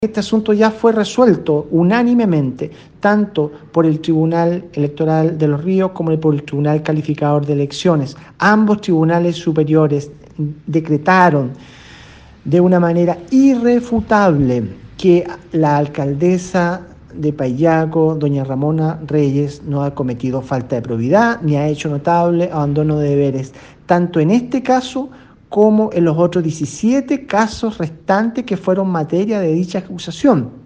Este asunto ya fue resuelto unánimemente, tanto por el Tribunal Electoral de Los Ríos como por el Tribunal Calificador de Elecciones. Ambos tribunales superiores decretaron de una manera irrefutable que la alcaldesa de Payaco, doña Ramona Reyes, no ha cometido falta de probidad ni ha hecho notable abandono de deberes, tanto en este caso como en los otros 17 casos restantes que fueron materia de dicha acusación.